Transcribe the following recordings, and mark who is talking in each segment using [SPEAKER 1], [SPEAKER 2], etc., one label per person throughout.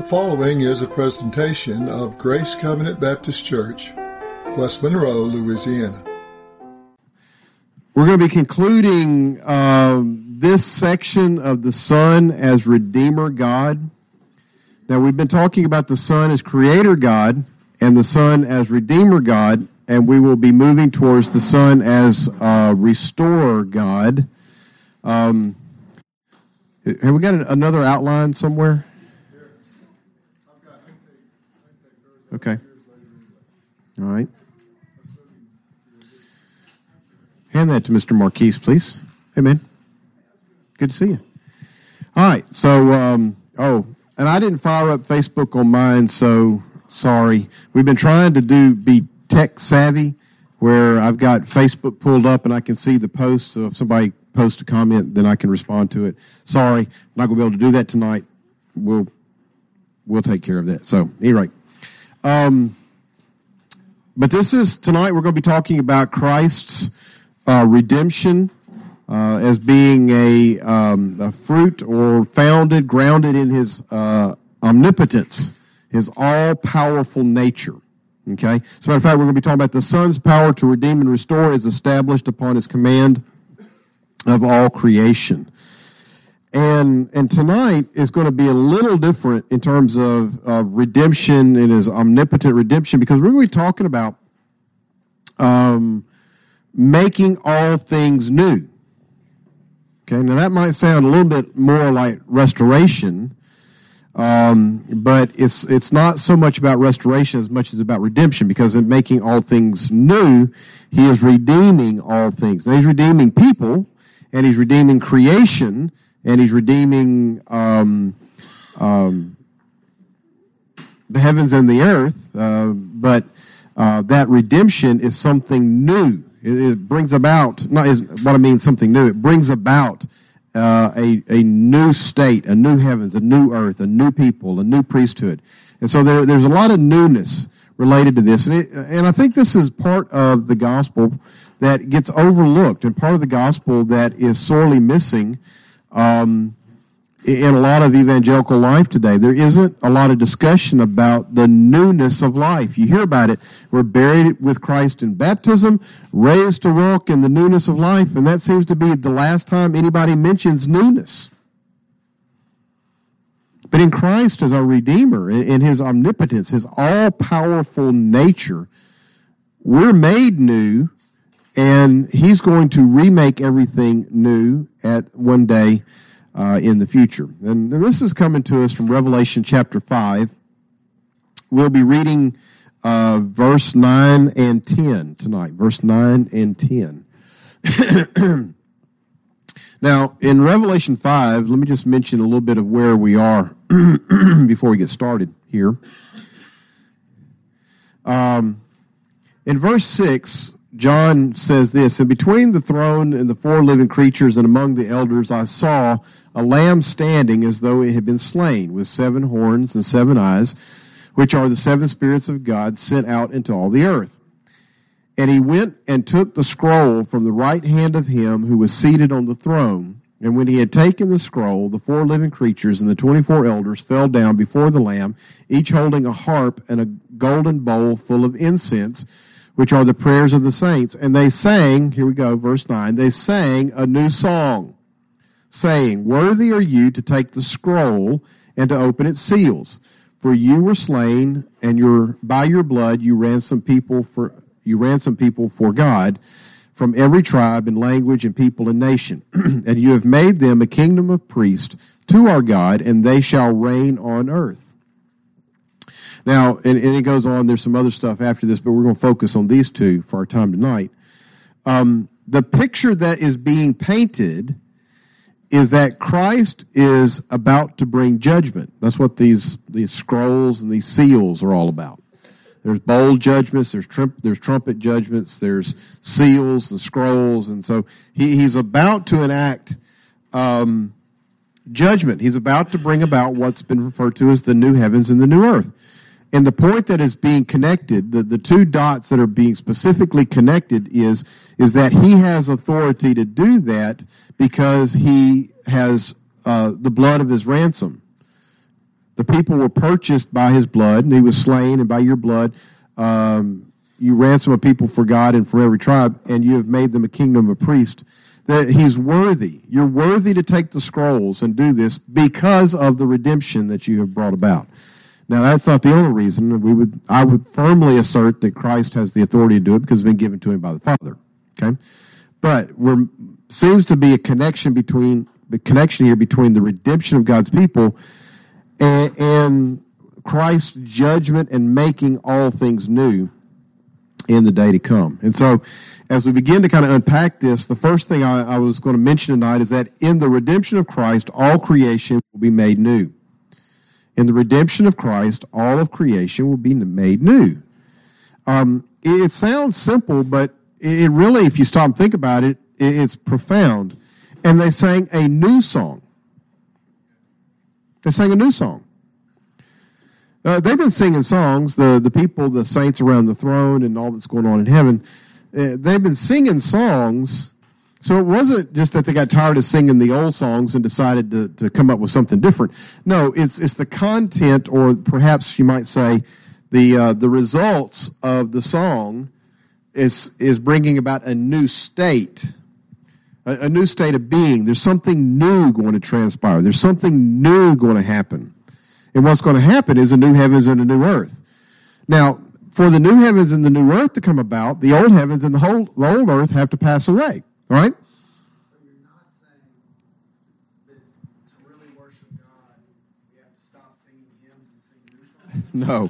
[SPEAKER 1] following is a presentation of Grace Covenant Baptist Church, West Monroe, Louisiana.
[SPEAKER 2] We're going to be concluding this section of the Son as Redeemer God. Now, we've been talking about the Son as Creator God and the Son as Redeemer God, and we will be moving towards the Son as Restorer God. Have we got another outline somewhere? Okay. All right. Hand that to Mr. Marquise, please. Hey, man. Good to see you. All right. So, and I didn't fire up Facebook on mine, so sorry. We've been trying to be tech savvy, where I've got Facebook pulled up and I can see the posts. So if somebody posts a comment, then I can respond to it. Sorry, I'm not going to be able to do that tonight. We'll take care of that. So, anyway. But tonight we're going to be talking about Christ's redemption as being a fruit or grounded in his omnipotence, his all-powerful nature. Okay? As a matter of fact, we're going to be talking about the Son's power to redeem and restore is established upon his command of all creation. And tonight is going to be a little different in terms of redemption and his omnipotent redemption, because we're going to be talking about making all things new. Okay, now that might sound a little bit more like restoration, but it's not so much about restoration as much as about redemption, because in making all things new, he is redeeming all things. Now, he's redeeming people, and he's redeeming creation, and he's redeeming the heavens and the earth, but that redemption is something new. It brings about, something new. It brings about a new state, a new heavens, a new earth, a new people, a new priesthood. And so there's a lot of newness related to this. And I think this is part of the gospel that gets overlooked, and part of the gospel that is sorely missing in a lot of evangelical life today. There isn't a lot of discussion about the newness of life. You hear about it. We're buried with Christ in baptism, raised to walk in the newness of life, and that seems to be the last time anybody mentions newness. But in Christ as our Redeemer, in his omnipotence, his all-powerful nature, we're made new, and he's going to remake everything new at one day in the future. And this is coming to us from Revelation chapter 5. We'll be reading verse 9 and 10 tonight. Verse 9 and 10. Now, in Revelation 5, let me just mention a little bit of where we are before we get started here. In verse 6, John says this, "And between the throne and the four living creatures and among the elders I saw a lamb standing as though it had been slain, with 7 horns and 7 eyes, which are the 7 spirits of God sent out into all the earth. And he went and took the scroll from the right hand of him who was seated on the throne. And when he had taken the scroll, the 4 living creatures and the 24 elders fell down before the Lamb, each holding a harp and a golden bowl full of incense, which are the prayers of the saints. And they sang," here we go, verse 9, "they sang a new song, saying, Worthy are you to take the scroll and to open its seals. For you were slain, and by your blood you ransomed people for God from every tribe and language and people and nation. And you have made them a kingdom of priests to our God, and they shall reign on earth." Now, and it goes on, there's some other stuff after this, but we're going to focus on these two for our time tonight. The picture that is being painted is that Christ is about to bring judgment. That's what these scrolls and these seals are all about. There's bowl judgments, there's trumpet judgments, there's seals and scrolls, and so he's about to enact judgment. He's about to bring about what's been referred to as the new heavens and the new earth. And the point that is being connected, the 2 dots that are being specifically connected is that he has authority to do that because he has the blood of his ransom. The people were purchased by his blood, and he was slain, and by your blood you ransom a people for God and for every tribe, and you have made them a kingdom of priests. That he's worthy. You're worthy to take the scrolls and do this because of the redemption that you have brought about. Now, that's not the only reason. I would firmly assert that Christ has the authority to do it because it's been given to him by the Father. Okay, but seems to be a connection here between the redemption of God's people and Christ's judgment and making all things new in the day to come. And so, as we begin to kind of unpack this, the first thing I was going to mention tonight is that in the redemption of Christ, all creation will be made new. In the redemption of Christ, all of creation will be made new. It sounds simple, but it really, if you stop and think about it, it's profound. And they sang a new song. They sang a new song. They've been singing songs, the people, the saints around the throne and all that's going on in heaven. They've been singing songs, so it wasn't just that they got tired of singing the old songs and decided to come up with something different. No, it's the content, or perhaps you might say the results of the song is bringing about a new state, a new state of being. There's something new going to transpire. There's something new going to happen. And what's going to happen is a new heavens and a new earth. Now, for the new heavens and the new earth to come about, the old heavens and the old earth have to pass away. All right?
[SPEAKER 3] So you're not saying that to really worship God, we have to stop singing hymns and sing new songs?
[SPEAKER 2] No.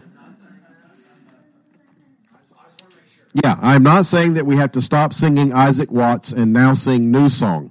[SPEAKER 3] I just want to make sure.
[SPEAKER 2] Yeah, I'm not saying that we have to stop singing Isaac Watts and now sing New Song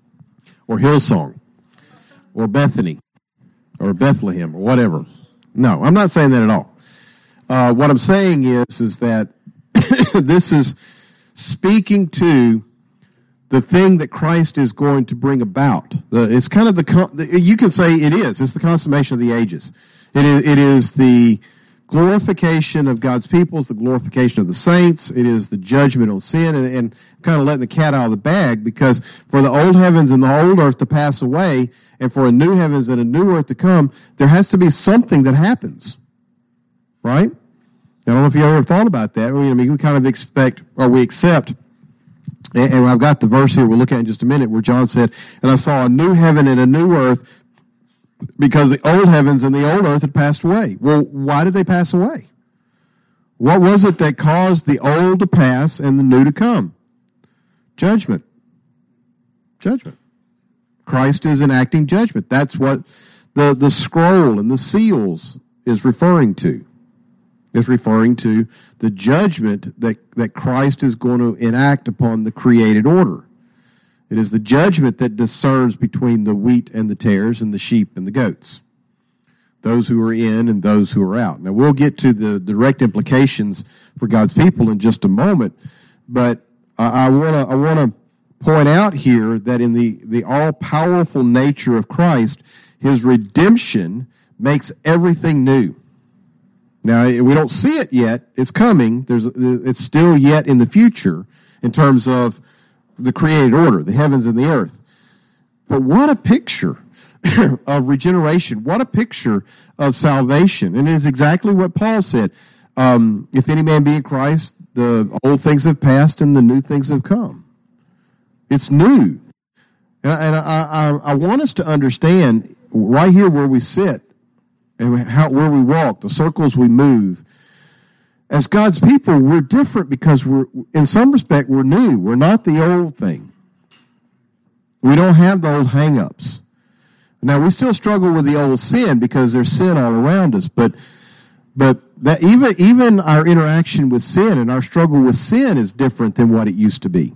[SPEAKER 2] or Hillsong or Bethany or Bethlehem or whatever. No, I'm not saying that at all. What I'm saying is that this is speaking to the thing that Christ is going to bring about. It's kind of you can say it is. It's the consummation of the ages. It is the glorification of God's people. It's the glorification of the saints. It is the judgment on sin, and kind of letting the cat out of the bag, because for the old heavens and the old earth to pass away, and for a new heavens and a new earth to come, there has to be something that happens. Right? I don't know if you ever thought about that. We kind of expect, or we accept, and I've got the verse here we'll look at in just a minute, where John said, and I saw a new heaven and a new earth, because the old heavens and the old earth had passed away. Well, why did they pass away? What was it that caused the old to pass and the new to come? Judgment. Judgment. Christ is enacting judgment. That's what the scroll and the seals is referring to. It's referring to the judgment that Christ is going to enact upon the created order. It is the judgment that discerns between the wheat and the tares and the sheep and the goats, those who are in and those who are out. Now, we'll get to the direct implications for God's people in just a moment, but I want to point out here that in the all-powerful nature of Christ, his redemption makes everything new. Now, we don't see it yet. It's coming. It's still yet in the future in terms of the created order, the heavens and the earth. But what a picture of regeneration. What a picture of salvation. And it is exactly what Paul said. If any man be in Christ, the old things have passed and the new things have come. It's new. And I want us to understand right here where we sit and where we walk, the circles we move. As God's people, we're different because in some respect, we're new. We're not the old thing. We don't have the old hang-ups. Now, we still struggle with the old sin because there's sin all around us, but that even our interaction with sin and our struggle with sin is different than what it used to be.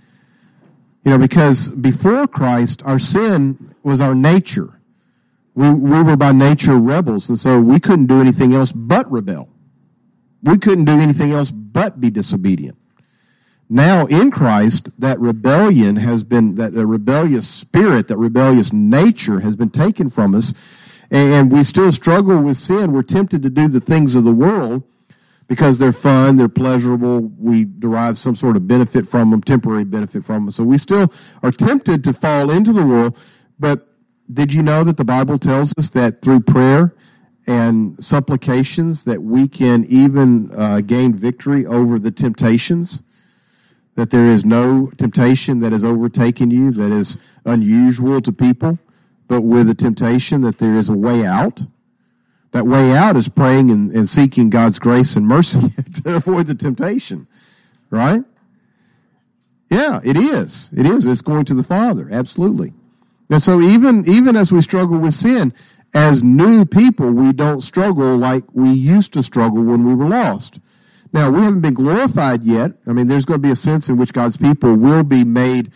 [SPEAKER 2] Because before Christ, our sin was our nature. We were by nature rebels, and so we couldn't do anything else but rebel. We couldn't do anything else but be disobedient. Now, in Christ, that rebellion that rebellious spirit, that rebellious nature has been taken from us, and we still struggle with sin. We're tempted to do the things of the world because they're fun, they're pleasurable, we derive some sort of benefit from them, temporary benefit from them. So we still are tempted to fall into the world, but did you know that the Bible tells us that through prayer and supplications that we can even gain victory over the temptations, that there is no temptation that has overtaken you that is unusual to people, but with a temptation that there is a way out. That way out is praying and seeking God's grace and mercy to avoid the temptation, right? Yeah, it is. It is. It's going to the Father, absolutely. And so even as we struggle with sin, as new people, we don't struggle like we used to struggle when we were lost. Now, we haven't been glorified yet. I mean, there's going to be a sense in which God's people will be made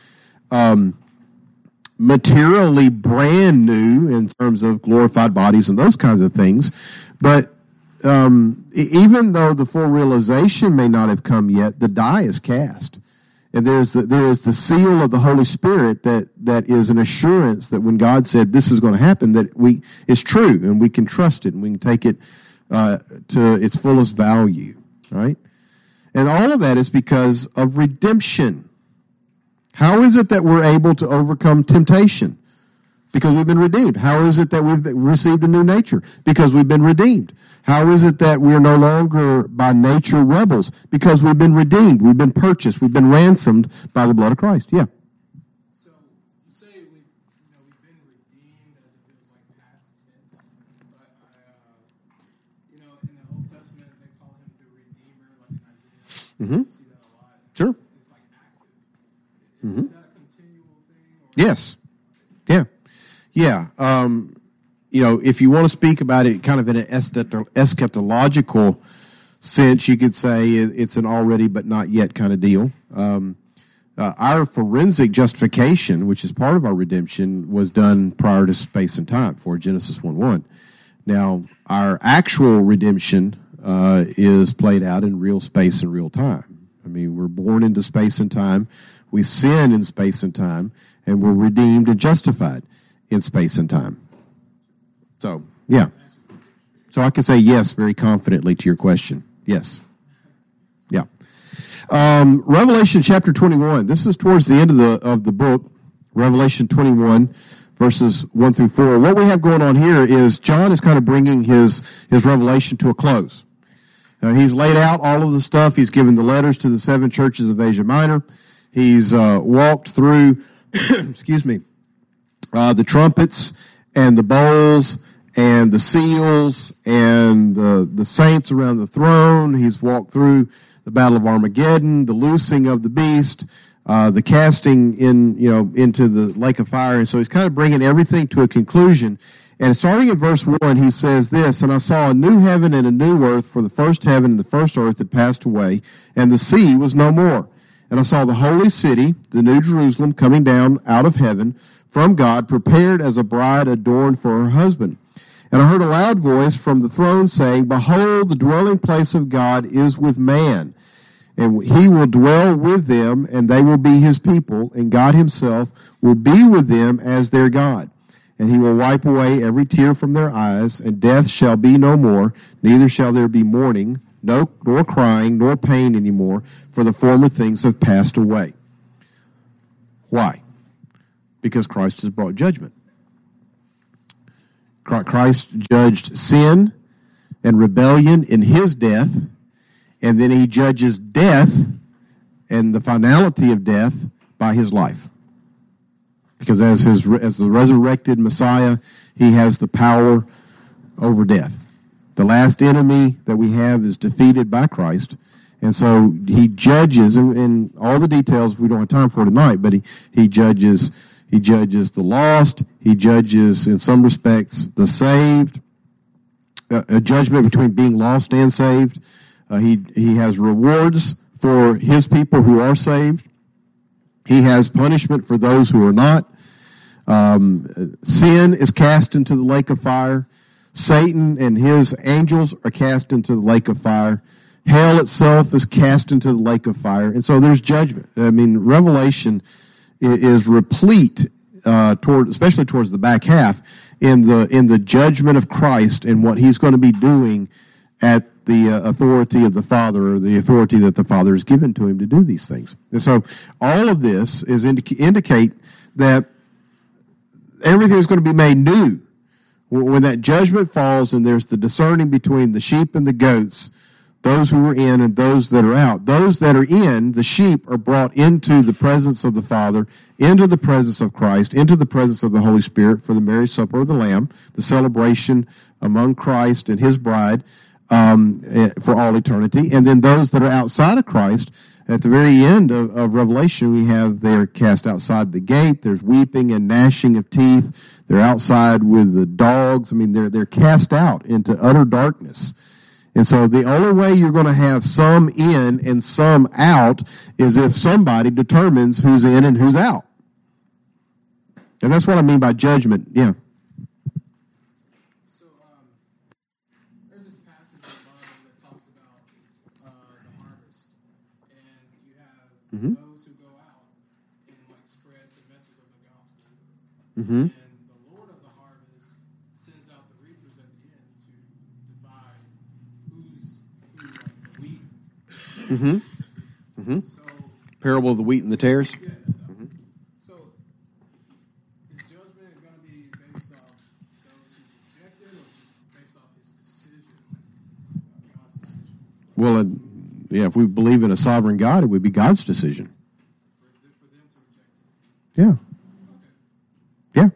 [SPEAKER 2] materially brand new in terms of glorified bodies and those kinds of things. But even though the full realization may not have come yet, the die is cast. And there is the seal of the Holy Spirit that is an assurance that when God said this is going to happen, that it's true, and we can trust it, and we can take it to its fullest value, right? And all of that is because of redemption. How is it that we're able to overcome temptation? Because we've been redeemed. How is it that we've received a new nature? Because we've been redeemed. How is it that we're no longer by nature rebels? Because we've been redeemed. We've been purchased. We've been ransomed by the blood of Christ. Yeah.
[SPEAKER 4] So you say we've been redeemed as if it was like past tense. But in the Old Testament they call him the Redeemer, like in Isaiah.
[SPEAKER 2] Mm-hmm.
[SPEAKER 4] You see that a lot.
[SPEAKER 2] Sure.
[SPEAKER 4] It's like active.
[SPEAKER 2] Mm-hmm.
[SPEAKER 4] Is that a continual thing? Or
[SPEAKER 2] Yes. Yeah. Yeah. If you want to speak about it kind of in an eschatological sense, you could say it's an already but not yet kind of deal. Our forensic justification, which is part of our redemption, was done prior to space and time, for Genesis 1:1. Now, our actual redemption is played out in real space and real time. I mean, we're born into space and time, we sin in space and time, and we're redeemed and justified in space and time. So, yeah. So I can say yes very confidently to your question. Yes. Yeah. Revelation chapter 21. This is towards the end of the book, Revelation 21, verses 1 through 4. What we have going on here is John is kind of bringing his revelation to a close. He's laid out all of the stuff. He's given the letters to the 7 churches of Asia Minor. He's walked through, the trumpets and the bowls and the seals and the saints around the throne. He's walked through the Battle of Armageddon, the loosing of the beast, the casting into the lake of fire. And so he's kind of bringing everything to a conclusion. And starting in verse 1, he says this, "And I saw a new heaven and a new earth, for the first heaven and the first earth had passed away, and the sea was no more. And I saw the holy city, the new Jerusalem, coming down out of heaven from God, prepared as a bride adorned for her husband. And I heard a loud voice from the throne saying, Behold, the dwelling place of God is with man, and he will dwell with them, and they will be his people, and God himself will be with them as their God. And he will wipe away every tear from their eyes, and death shall be no more, neither shall there be mourning, nor crying, nor pain anymore, for the former things have passed away." Why? Because Christ has brought judgment. Christ judged sin and rebellion in his death, and then he judges death and the finality of death by his life. Because as the resurrected Messiah, he has the power over death. The last enemy that we have is defeated by Christ, and so he judges, and all the details we don't have time for tonight, but he judges the lost. He judges, in some respects, the saved. A judgment between being lost and saved. He has rewards for his people who are saved. He has punishment for those who are not. Sin is cast into the lake of fire. Satan and his angels are cast into the lake of fire. Hell itself is cast into the lake of fire. And so there's judgment. I mean, Revelation is replete, especially towards the back half, in the judgment of Christ and what he's going to be doing at the authority of the Father, or the authority that the Father has given to him to do these things. And so all of this is indicate that everything is going to be made new When that judgment falls and there's the discerning between the sheep and the goats, those who are in and those that are out. Those that are in, the sheep, are brought into the presence of the Father, into the presence of Christ, into the presence of the Holy Spirit for the marriage supper of the Lamb, the celebration among Christ and his bride for all eternity. And then those that are outside of Christ, at the very end of Revelation, we have they're cast outside the gate. There's weeping and gnashing of teeth. They're outside with the dogs. I mean, they're cast out into utter darkness. And so the only way you're going to have some in and some out is if somebody determines who's in and who's out. And that's what I mean by judgment. Yeah.
[SPEAKER 4] So there's this passage in the Bible that talks about the harvest, and you have those who go out and like spread the message of the gospel.
[SPEAKER 2] Mm-hmm.
[SPEAKER 4] And the Lord of the harvest sends out the reapers at the end to divide who's like the wheat.
[SPEAKER 2] Mm-hmm. Mm-hmm.
[SPEAKER 4] So
[SPEAKER 2] Parable of the wheat and the tares.
[SPEAKER 4] yeah. So is judgment going to be based off those who rejected, or just based off his decision, God's decision
[SPEAKER 2] Well, yeah, if we believe in a sovereign God, it would be God's decision.
[SPEAKER 4] for them to reject it?
[SPEAKER 2] Yeah.
[SPEAKER 4] Okay.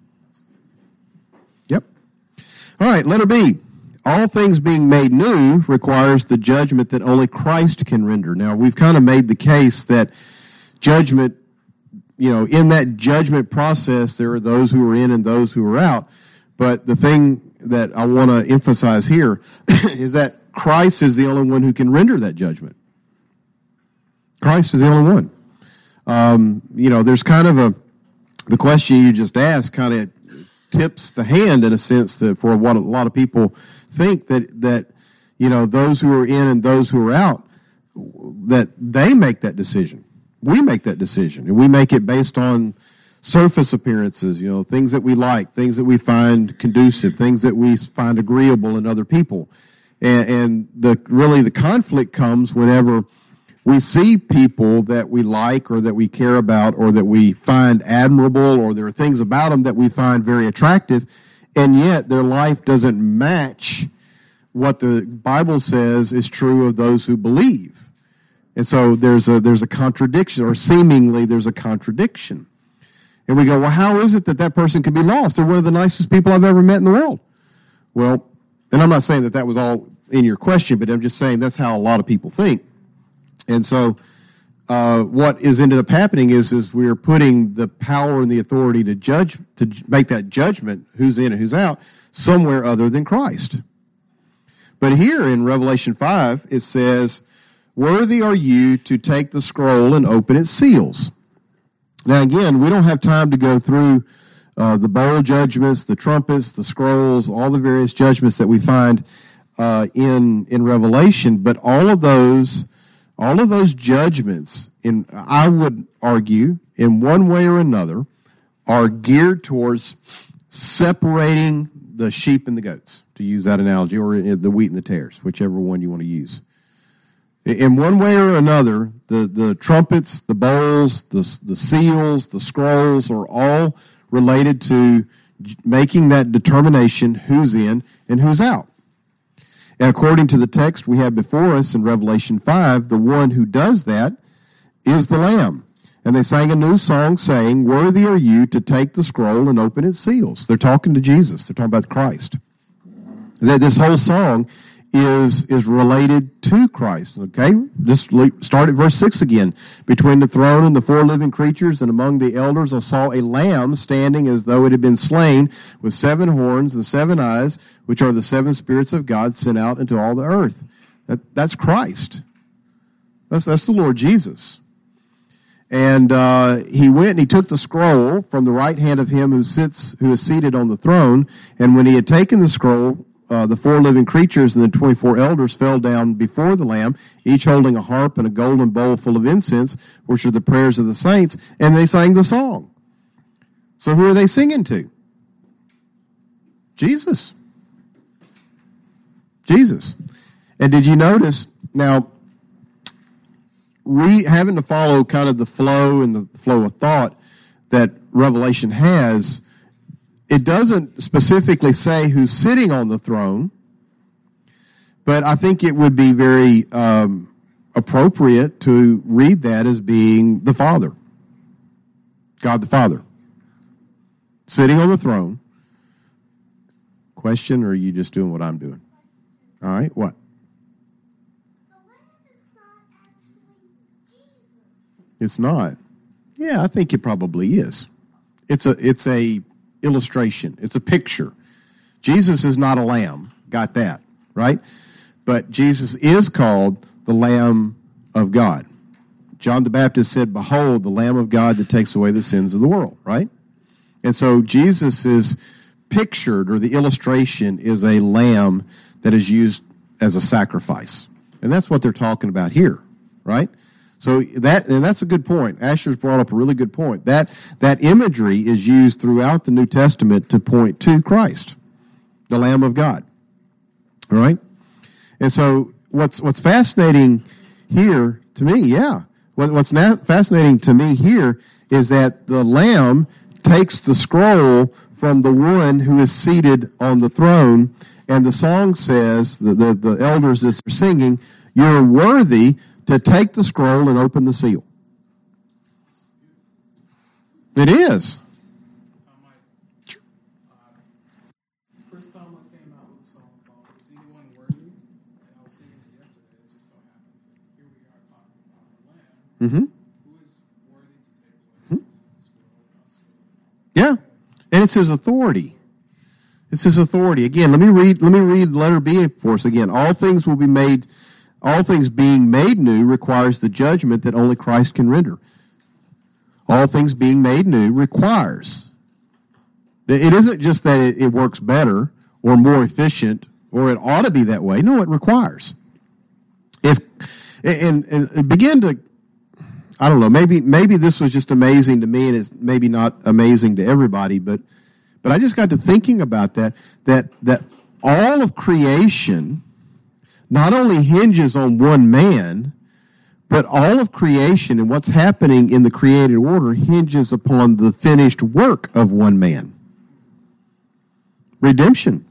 [SPEAKER 2] Yeah. Yep. All right, letter B. All things being made new requires the judgment that only Christ can render. Now, we've kind of made the case that judgment, in that judgment process, there are those who are in and those who are out. But the thing that I want to emphasize here is that Christ is the only one who can render that judgment. Christ is the only one. There's kind of the question you just asked kind of tips the hand in a sense that for what a lot of people think that those who are in and those who are out, that they make that decision. We make that decision, and we make it based on surface appearances, things that we like, things that we find conducive, things that we find agreeable in other people. And the conflict comes whenever we see people that we like or that we care about or that we find admirable, or there are things about them that we find very attractive, and yet their life doesn't match what the Bible says is true of those who believe. And so there's a contradiction, or seemingly there's a contradiction. And we go, well, how is it that person could be lost? They're one of the nicest people I've ever met in the world. Well, and I'm not saying that was all in your question, but I'm just saying that's how a lot of people think. And so what is ended up happening is we're putting the power and the authority to judge, to make that judgment, who's in and who's out, somewhere other than Christ. But here in Revelation 5, it says, "Worthy are you to take the scroll and open its seals." Now, again, we don't have time to go through the bowl judgments, the trumpets, the scrolls, all the various judgments that we find in Revelation. But all of those judgments, I would argue, in one way or another, are geared towards separating the sheep and the goats, to use that analogy, or the wheat and the tares, whichever one you want to use. In one way or another, the trumpets, the bowls, the seals, the scrolls are all related to making that determination who's in and who's out. And according to the text we have before us in Revelation 5, the one who does that is the Lamb. And they sang a new song saying, "Worthy are you to take the scroll and open its seals." They're talking to Jesus. They're talking about Christ. This whole song is related to Christ. Okay? Just start at verse 6 again. "Between the throne and the four living creatures and among the elders I saw a lamb standing as though it had been slain, with 7 horns and 7 eyes, which are the 7 spirits of God sent out into all the earth." That's Christ. That's the Lord Jesus. And he went and he took the scroll from the right hand of him who is seated on the throne. And when he had taken the scroll, the 4 living creatures and the 24 elders fell down before the Lamb, each holding a harp and a golden bowl full of incense, which are the prayers of the saints, and they sang the song. So who are they singing to? Jesus. Jesus. And did you notice, now, having to follow kind of the flow and the flow of thought that Revelation has, It doesn't specifically say who's sitting on the throne, but I think it would be very appropriate to read that as being the Father, God the Father, sitting on the throne. Question, or are you just doing what I'm doing? All right, what?
[SPEAKER 5] The Lamb is not actually Jesus.
[SPEAKER 2] It's not. Yeah, I think it probably is. It's a illustration. It's a picture. Jesus is not a lamb. Got that, right? But Jesus is called the Lamb of God. John the Baptist said, "Behold, the Lamb of God that takes away the sins of the world," right? And so Jesus is pictured, or the illustration is a lamb that is used as a sacrifice. And that's what they're talking about here, right? So that's a good point. Asher's brought up a really good point. That imagery is used throughout the New Testament to point to Christ, the Lamb of God. All right? And so what's fascinating here to me, what's fascinating to me here is that the Lamb takes the scroll from the one who is seated on the throne, and the song says, the elders that are singing, "You're worthy to take the scroll and open the seal." It is.
[SPEAKER 4] Chris Tomlin came out with a song called "Is Anyone Worthy?" and I was singing it yesterday. It just so happens that here we are talking about the Lamb, who is worthy to take away the scroll.
[SPEAKER 2] Yeah, and it's his authority. It's his authority. Again, let me read letter B for us again. All things being made new requires the judgment that only Christ can render. All things being made new requires. It isn't just that it works better or more efficient or it ought to be that way. No, it requires. And begin to, I don't know, maybe this was just amazing to me and it's maybe not amazing to everybody, but I just got to thinking about that all of creation not only hinges on one man, but all of creation and what's happening in the created order hinges upon the finished work of one man. Redemption.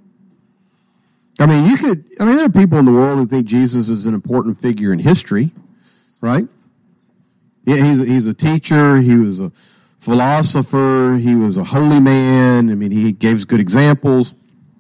[SPEAKER 2] I mean, there are people in the world who think Jesus is an important figure in history, right? Yeah, he's a teacher, he was a philosopher, he was a holy man. I mean, he gave us good examples.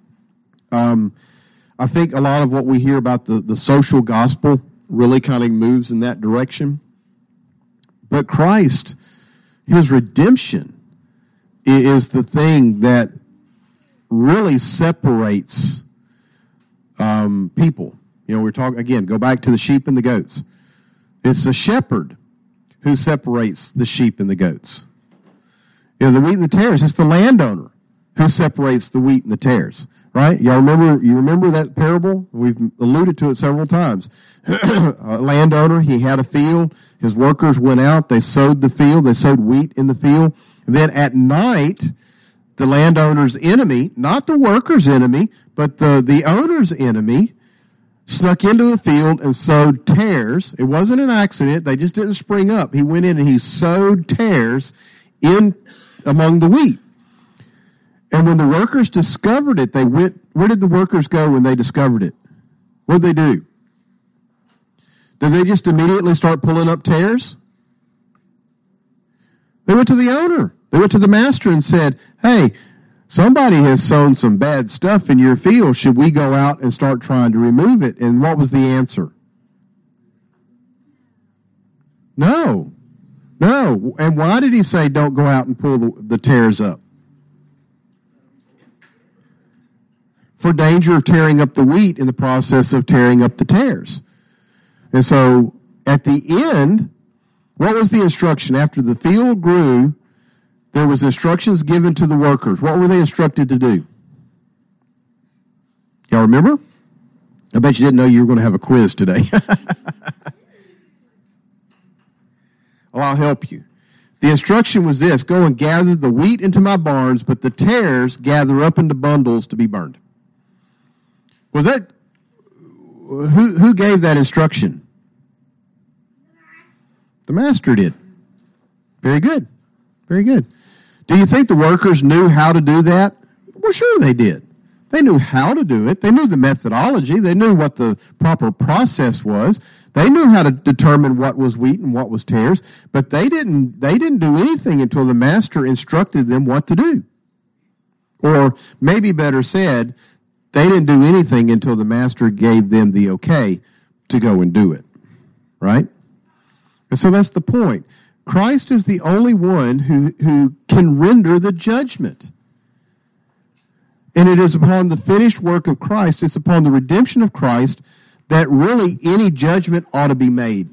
[SPEAKER 2] I think a lot of what we hear about the social gospel really kind of moves in that direction. But Christ, his redemption, is the thing that really separates people. You know, we're talking, again, go back to the sheep and the goats. It's the shepherd who separates the sheep and the goats. You know, the wheat and the tares, it's the landowner who separates the wheat and the tares. Right? You remember that parable? We've alluded to it several times. A landowner, he had a field. His workers went out. They sowed the field. They sowed wheat in the field. And then at night, the landowner's enemy, not the worker's enemy, but the owner's enemy, snuck into the field and sowed tares. It wasn't an accident. They just didn't spring up. He went in and he sowed tares in among the wheat. And when the workers discovered it, they went, where did the workers go when they discovered it? What did they do? Did they just immediately start pulling up tares? They went to the owner. They went to the master and said, "Hey, somebody has sown some bad stuff in your field. Should we go out and start trying to remove it?" And what was the answer? No. And why did he say don't go out and pull the tares up? For danger of tearing up the wheat in the process of tearing up the tares. And so at the end, what was the instruction? After the field grew, there was instructions given to the workers. What were they instructed to do? Y'all remember? I bet you didn't know you were going to have a quiz today. Well, I'll help you. The instruction was this: go and gather the wheat into my barns, but the tares gather up into bundles to be burned. Was that, who gave that instruction? The master did. Very good. Very good. Do you think the workers knew how to do that? Well, sure they did. They knew how to do it. They knew the methodology. They knew what the proper process was. They knew how to determine what was wheat and what was tares, but they didn't do anything until the master instructed them what to do. Or maybe better said, they didn't do anything until the master gave them the okay to go and do it. Right? And so that's the point. Christ is the only one who can render the judgment. And it is upon the finished work of Christ, it's upon the redemption of Christ, that really any judgment ought to be made.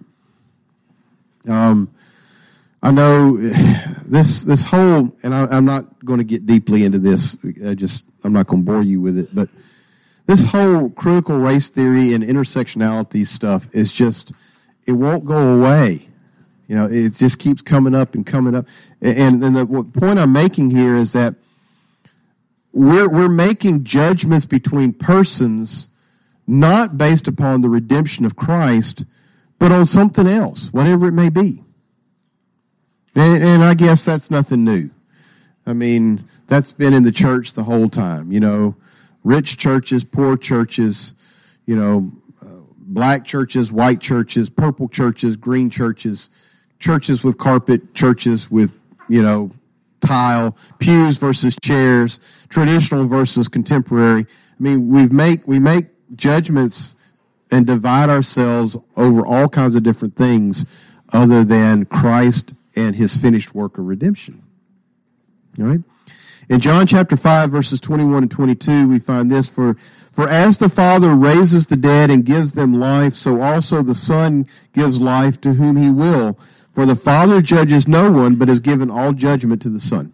[SPEAKER 2] I know this whole, and I'm not going to get deeply into this, I'm not going to bore you with it, but this whole critical race theory and intersectionality stuff is just, it won't go away. You know, it just keeps coming up and coming up. And the point I'm making here is that we're making judgments between persons not based upon the redemption of Christ, but on something else, whatever it may be. And I guess that's nothing new. I mean, that's been in the church the whole time. You know, rich churches, poor churches, you know, black churches, white churches, purple churches, green churches, churches with carpet, churches with, you know, tile, pews versus chairs, traditional versus contemporary. I mean, we make judgments and divide ourselves over all kinds of different things other than Christ and his finished work of redemption. All right? In John chapter 5, verses 21 and 22, we find this, For as the Father raises the dead and gives them life, so also the Son gives life to whom he will. For the Father judges no one, but has given all judgment to the Son.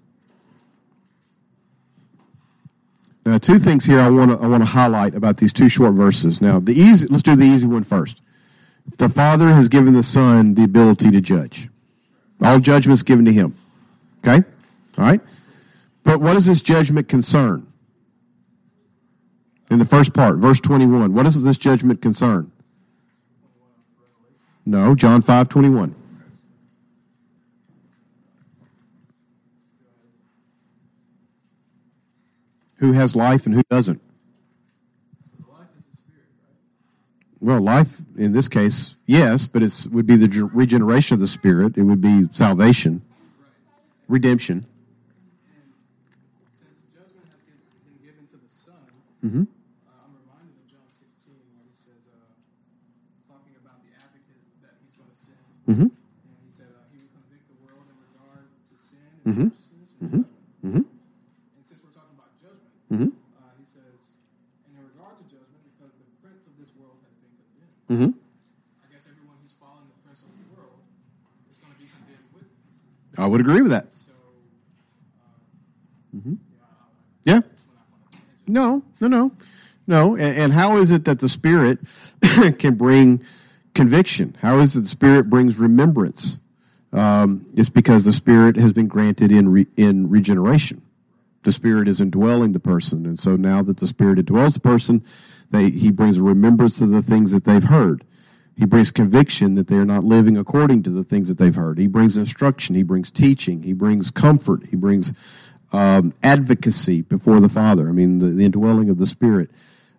[SPEAKER 2] Now, two things here I want to highlight about these two short verses. Now, let's do the easy one first. The Father has given the Son the ability to judge. All judgment's given to him. Okay? All right? But what does this judgment concern? In the first part, verse 21, what does this judgment concern? No, John 5:21. Who has life and who doesn't? Well, life in this case, yes, but it would be the regeneration of the Spirit. It would be salvation, redemption.
[SPEAKER 4] And since judgment has been given to the Son,
[SPEAKER 2] Mm-hmm.
[SPEAKER 4] I'm reminded of John 16 where he says, talking about the advocate that he's going to send.
[SPEAKER 2] Mm-hmm.
[SPEAKER 4] And he said he will convict the world in regard to sin and righteousness and judgment.
[SPEAKER 2] Mm-hmm.
[SPEAKER 4] And since we're talking about judgment,
[SPEAKER 2] Mm-hmm.
[SPEAKER 4] he says, in regard to judgment, because the prince of this world has been condemned.
[SPEAKER 2] Mm-hmm.
[SPEAKER 4] I guess everyone who's following the prince of the world is going to be condemned with him.
[SPEAKER 2] I would agree with that.
[SPEAKER 4] So,
[SPEAKER 2] Mm-hmm.
[SPEAKER 4] yeah,
[SPEAKER 2] Yeah. No. And how is it that the Spirit can bring conviction? How is it the Spirit brings remembrance? It's because the Spirit has been granted in regeneration. The Spirit is indwelling the person, and so now that the Spirit indwells the person, he brings a remembrance of the things that they've heard. He brings conviction that they are not living according to the things that they've heard. He brings instruction. He brings teaching. He brings comfort. He brings advocacy before the Father. I mean, the indwelling of the Spirit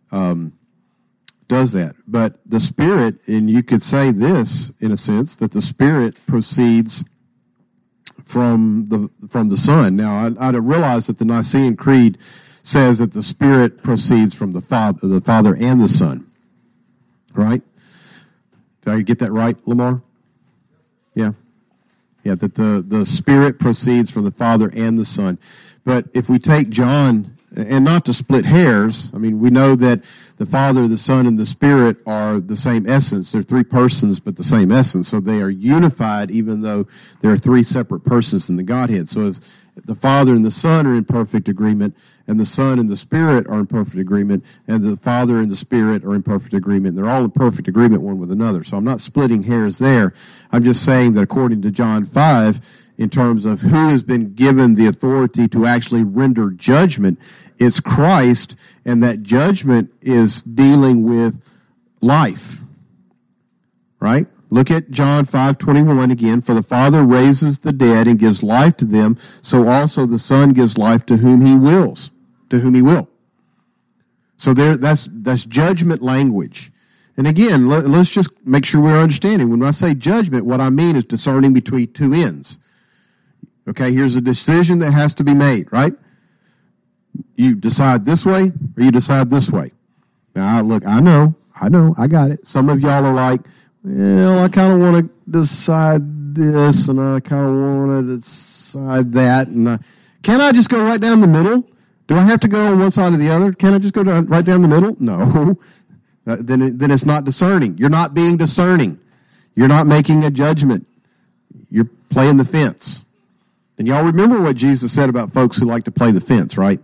[SPEAKER 2] does that. But the Spirit, and you could say this in a sense, that the Spirit proceeds from the Son. Now, I realize that the Nicene Creed says that the Spirit proceeds from the Father and the Son. Right? Did I get that right, Lamar? Yeah. Yeah, that the Spirit proceeds from the Father and the Son. But if we take John, and not to split hairs, I mean, we know that the Father, the Son, and the Spirit are the same essence. They're three persons, but the same essence. So they are unified, even though there are three separate persons in the Godhead. So as the Father and the Son are in perfect agreement, and the Son and the Spirit are in perfect agreement, and the Father and the Spirit are in perfect agreement. They're all in perfect agreement one with another. So I'm not splitting hairs there. I'm just saying that according to John 5, in terms of who has been given the authority to actually render judgment, it's Christ, and that judgment is dealing with life, right? Look at John 5:21 again. For the Father raises the dead and gives life to them, so also the Son gives life to whom he wills, to whom he will. So that's judgment language. And again, let's just make sure we're understanding. When I say judgment, what I mean is discerning between two ends. Okay, here's a decision that has to be made, right? You decide this way or you decide this way. Now, look, I know, I got it. Some of y'all are like, well, I kind of want to decide this and I kind of want to decide that. And can I just go right down the middle? Do I have to go on one side or the other? Can I just go right down the middle? No. Then it's not discerning. You're not being discerning. You're not making a judgment. You're playing the fence. And y'all remember what Jesus said about folks who like to play the fence, right?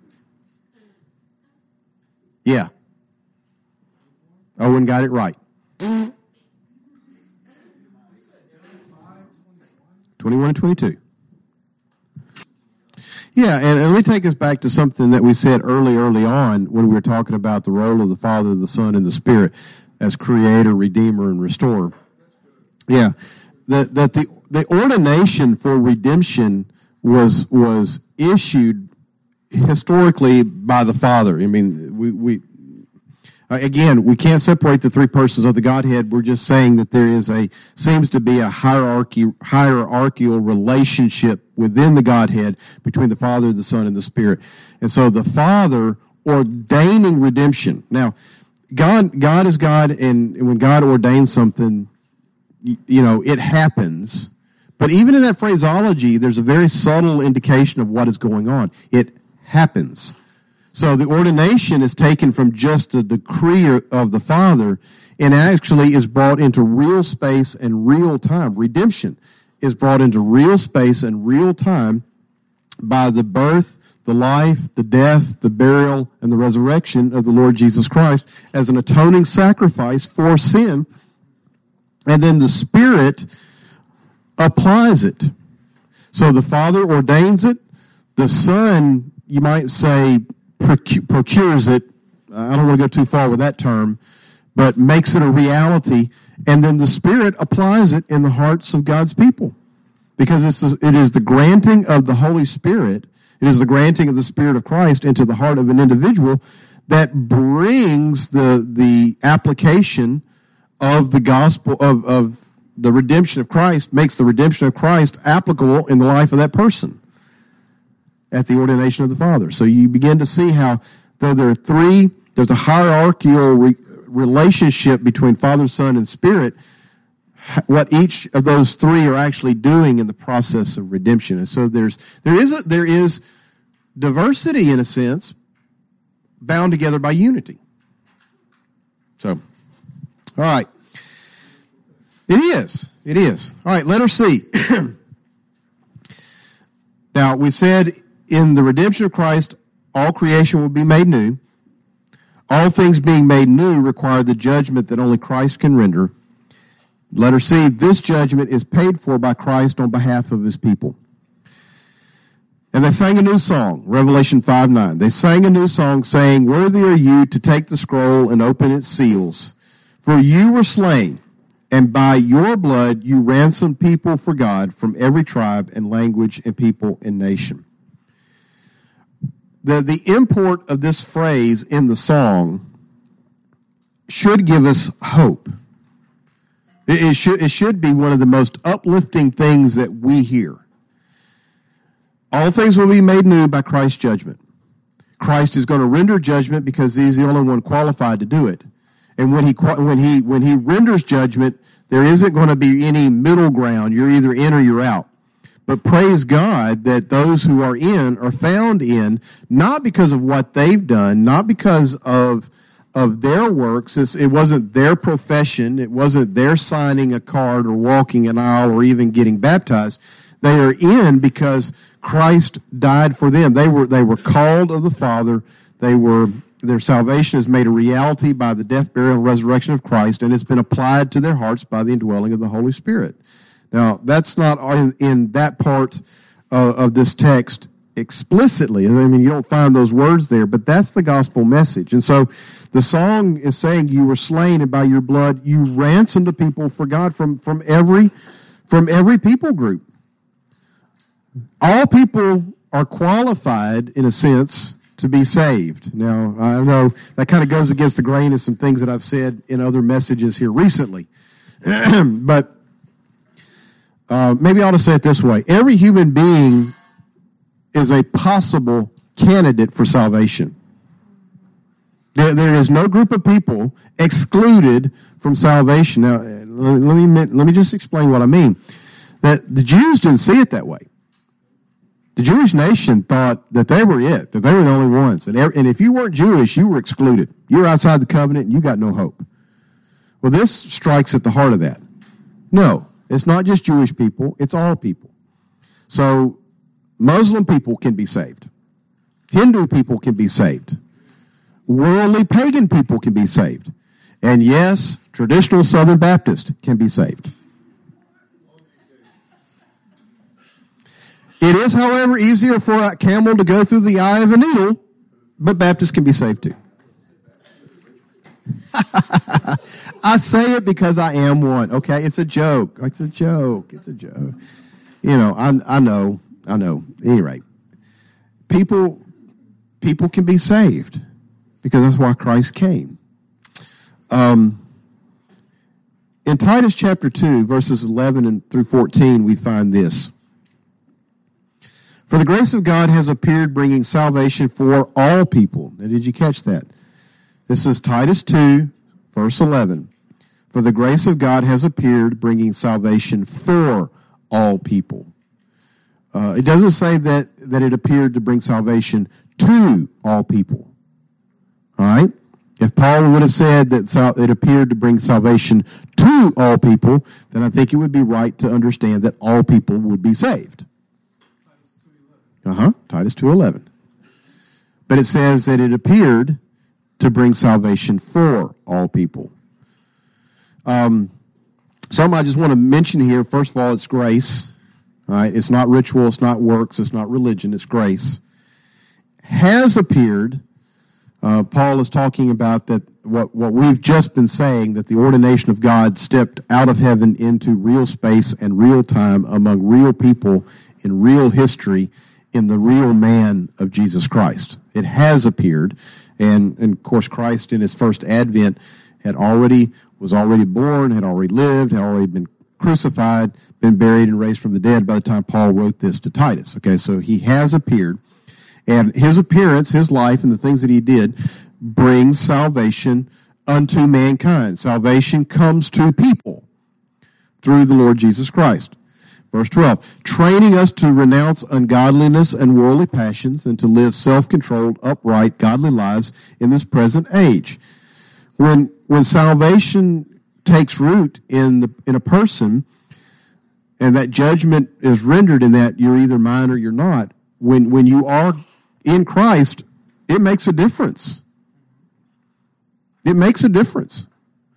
[SPEAKER 2] Yeah. Owen got it right. 21 and 22. Yeah, and let me take us back to something that we said early on when we were talking about the role of the Father, the Son, and the Spirit as creator, redeemer, and restorer. Yeah, that the ordination for redemption was issued historically by the Father. I mean, we can't separate the three persons of the Godhead. We're just saying that seems to be a hierarchical relationship within the Godhead between the Father, the Son, and the Spirit. And so the Father ordaining redemption. Now, God is God, and when God ordains something, it happens. But even in that phraseology, there's a very subtle indication of what is going on. It happens. So the ordination is taken from just the decree of the Father and actually is brought into real space and real time. Redemption is brought into real space and real time by the birth, the life, the death, the burial, and the resurrection of the Lord Jesus Christ as an atoning sacrifice for sin. And then the Spirit applies it. So the Father ordains it. The Son, you might say, procures it. I don't want to go too far with that term, but makes it a reality, and then the Spirit applies it in the hearts of God's people, because it is the granting of the Holy Spirit, it is the granting of the Spirit of Christ into the heart of an individual that brings the application of the gospel of the redemption of Christ, makes the redemption of Christ applicable in the life of that person at the ordination of the Father. So you begin to see how, though there's a hierarchical relationship between Father, Son, and Spirit, what each of those three are actually doing in the process of redemption. And so there is diversity in a sense, bound together by unity. So, all right. It is. All right, letter C. Now, we said in the redemption of Christ, all creation will be made new. All things being made new require the judgment that only Christ can render. Letter C, this judgment is paid for by Christ on behalf of his people. And they sang a new song, Revelation 5:9. They sang a new song saying, "Worthy are you to take the scroll and open its seals. For you were slain, and by your blood you ransomed people for God from every tribe and language and people and nation." The import of this phrase in the song should give us hope. It should be one of the most uplifting things that we hear. All things will be made new by Christ's judgment. Christ is going to render judgment because he's the only one qualified to do it. And when he renders judgment, there isn't going to be any middle ground. You're either in or you're out. But praise God that those who are in are found in, not because of what they've done, not because of their works. It wasn't their profession. It wasn't their signing a card or walking an aisle or even getting baptized. They are in because Christ died for them. They were called of the Father. Their salvation is made a reality by the death, burial, and resurrection of Christ, and it's been applied to their hearts by the indwelling of the Holy Spirit. Now, that's not in that part of this text explicitly. I mean, you don't find those words there, but that's the gospel message. And so the song is saying you were slain, and by your blood you ransomed the people for God from every people group. All people are qualified, in a sense, to be saved. Now, I know that kind of goes against the grain of some things that I've said in other messages here recently. But maybe I ought to say it this way. Every human being is a possible candidate for salvation. There is no group of people excluded from salvation. Now, let me just explain what I mean. That the Jews didn't see it that way. The Jewish nation thought that they were it, that they were the only ones. And if you weren't Jewish, you were excluded. You were outside the covenant, and you got no hope. Well, this strikes at the heart of that. No, it's not just Jewish people, it's all people. So Muslim people can be saved. Hindu people can be saved. Worldly pagan people can be saved. And yes, traditional Southern Baptist can be saved. It is, however, easier for a camel to go through the eye of a needle, but Baptists can be saved too. I say it because I am one, okay? It's a joke. It's a joke. It's a joke. You know, I know. At any rate, people can be saved because that's why Christ came. In Titus chapter 2, verses 11 through 14, we find this. For the grace of God has appeared, bringing salvation for all people. Now, did you catch that? This is Titus 2, verse 11. For the grace of God has appeared, bringing salvation for all people. It doesn't say that it appeared to bring salvation to all people. All right? If Paul would have said that it appeared to bring salvation to all people, then I think it would be right to understand that all people would be saved. Titus 2:11. But it says that it appeared to bring salvation for all people. Something I just want to mention here, first of all, it's grace. All right? It's not ritual, it's not works, it's not religion, it's grace. Has appeared, Paul is talking about that what we've just been saying, that the ordination of God stepped out of heaven into real space and real time among real people in real history, in the real man of Jesus Christ. It has appeared, and of course Christ in his first advent was already born, had already lived, had already been crucified, been buried, and raised from the dead by the time Paul wrote this to Titus. Okay, so he has appeared, and his appearance, his life, and the things that he did brings salvation unto mankind. Salvation comes to people through the Lord Jesus Christ. Verse 12, training us to renounce ungodliness and worldly passions and to live self-controlled, upright, godly lives in this present age. When salvation takes root in a person, and that judgment is rendered in that you're either mine or you're not, when you are in Christ, it makes a difference. It makes a difference.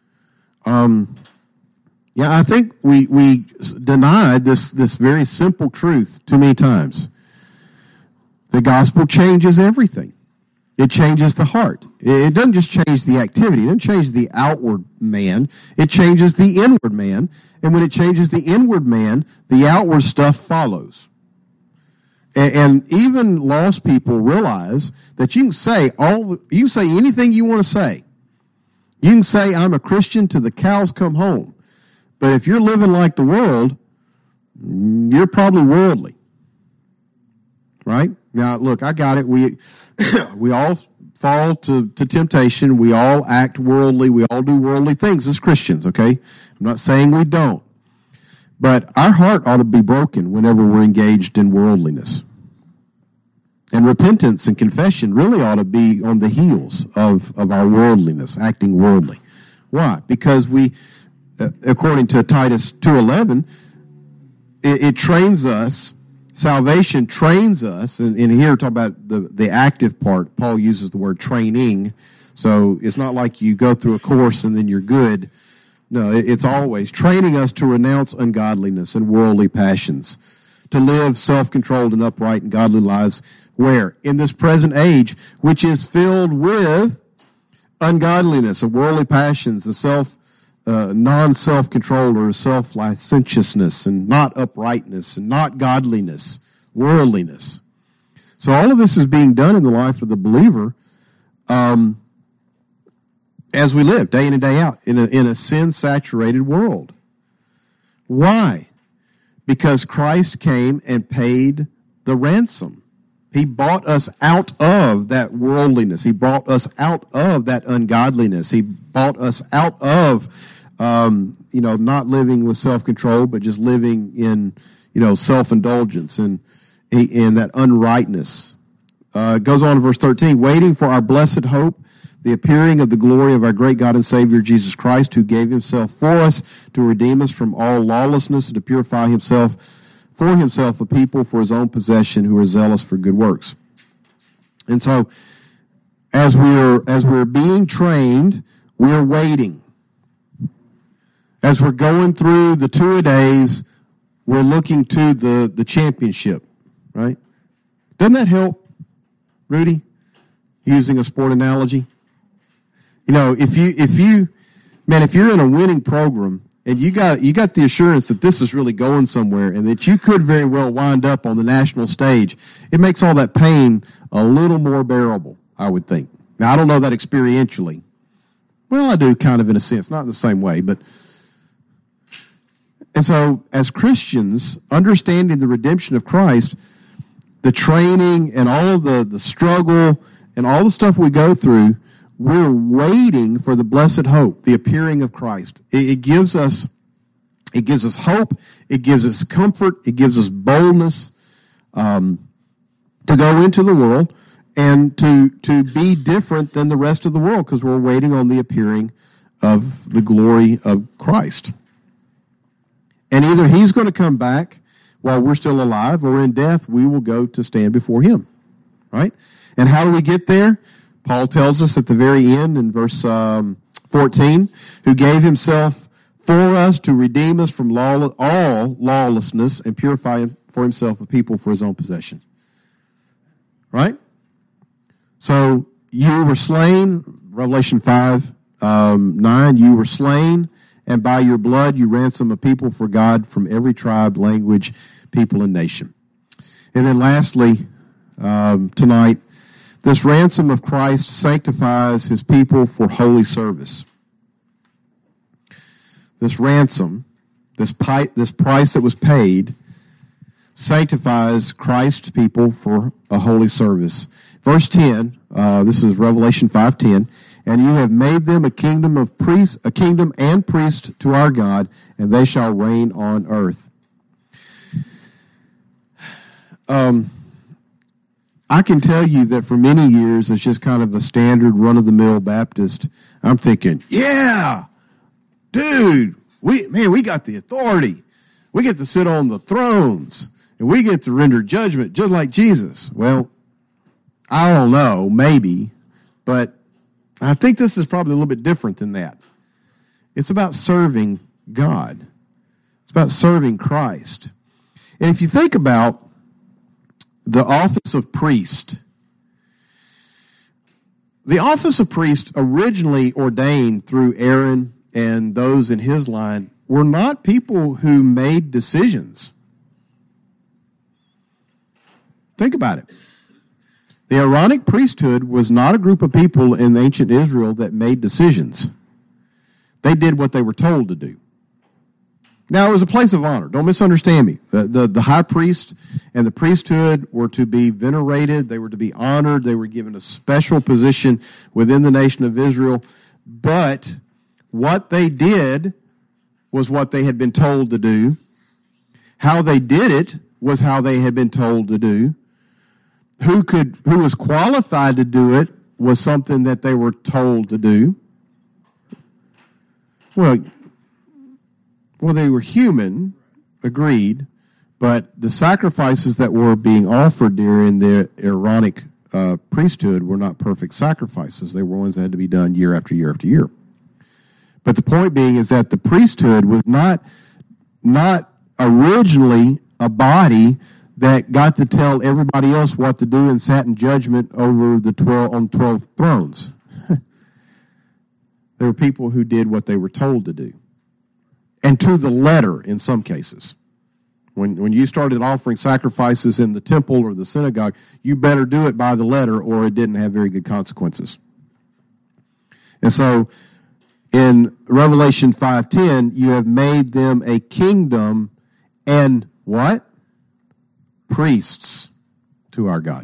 [SPEAKER 2] Yeah, I think we denied this very simple truth too many times. The gospel changes everything. It changes the heart. It doesn't just change the activity. It doesn't change the outward man. It changes the inward man. And when it changes the inward man, the outward stuff follows. And even lost people realize that you can say anything you want to say. You can say, I'm a Christian till the cows come home. But if you're living like the world, you're probably worldly. Right? Now, look, I got it. We all fall to temptation. We all act worldly. We all do worldly things as Christians, okay? I'm not saying we don't. But our heart ought to be broken whenever we're engaged in worldliness. And repentance and confession really ought to be on the heels of our worldliness, acting worldly. Why? Because we, according to Titus 2:11, it trains us. Salvation trains us, and here talk about the active part. Paul uses the word training, so it's not like you go through a course and then you're good. No, it's always training us to renounce ungodliness and worldly passions, to live self-controlled and upright and godly lives. Where? In this present age, which is filled with ungodliness and worldly passions, the non-self-controlled or self-licentiousness and not uprightness and not godliness, worldliness. So all of this is being done in the life of the believer as we live day in and day out in a sin-saturated world. Why? Because Christ came and paid the ransom. He bought us out of that worldliness. He brought us out of that ungodliness. He bought us out of, not living with self-control, but just living in, self-indulgence and that unrightness. It goes on in verse 13, waiting for our blessed hope, the appearing of the glory of our great God and Savior, Jesus Christ, who gave himself for us to redeem us from all lawlessness and to purify himself for himself a people for his own possession who are zealous for good works. And so, as we're being trained, we're waiting. As we're going through the two-a-days, we're looking to the championship, right? Doesn't that help, Rudy? Using a sport analogy. If you're in a winning program and you got the assurance that this is really going somewhere and that you could very well wind up on the national stage, it makes all that pain a little more bearable, I would think. Now, I don't know that experientially. Well, I do kind of in a sense, not in the same way, but. And so, as Christians, understanding the redemption of Christ, the training and all of the struggle and all the stuff we go through, we're waiting for the blessed hope, the appearing of Christ. It gives us hope. It gives us comfort. It gives us boldness to go into the world and to be different than the rest of the world because we're waiting on the appearing of the glory of Christ. And either he's going to come back while we're still alive, or in death we will go to stand before him, right? And how do we get there? Paul tells us at the very end in verse 14, who gave himself for us to redeem us from all lawlessness and purify for himself a people for his own possession. Right? So you were slain, Revelation 5:9, you were slain, and by your blood you ransom a people for God from every tribe, language, people, and nation. And then lastly, tonight, this ransom of Christ sanctifies his people for holy service. This ransom, this price that was paid, sanctifies Christ's people for a holy service. Verse 10, this is Revelation 5:10, and you have made them a kingdom and priests to our God, and they shall reign on earth. I can tell you that for many years, it's just kind of a standard run-of-the-mill Baptist. I'm thinking, yeah, dude, we got the authority. We get to sit on the thrones, and we get to render judgment just like Jesus. Well, I don't know, maybe, but I think this is probably a little bit different than that. It's about serving God. It's about serving Christ. And if you think about the office of priest. The office of priest, originally ordained through Aaron and those in his line, were not people who made decisions. Think about it. The Aaronic priesthood was not a group of people in ancient Israel that made decisions. They did what they were told to do. Now, it was a place of honor. Don't misunderstand me. The high priest and the priesthood were to be venerated. They were to be honored. They were given a special position within the nation of Israel. But what they did was what they had been told to do. How they did it was how they had been told to do. Who was qualified to do it was something that they were told to do. Well, they were human, agreed, but the sacrifices that were being offered during the Aaronic priesthood were not perfect sacrifices. They were ones that had to be done year after year after year. But the point being is that the priesthood was not originally a body that got to tell everybody else what to do and sat in judgment over the 12 thrones. There were people who did what they were told to do, and to the letter in some cases. When you started offering sacrifices in the temple or the synagogue, you better do it by the letter, or it didn't have very good consequences. And so, in Revelation 5:10, you have made them a kingdom and what? Priests to our God.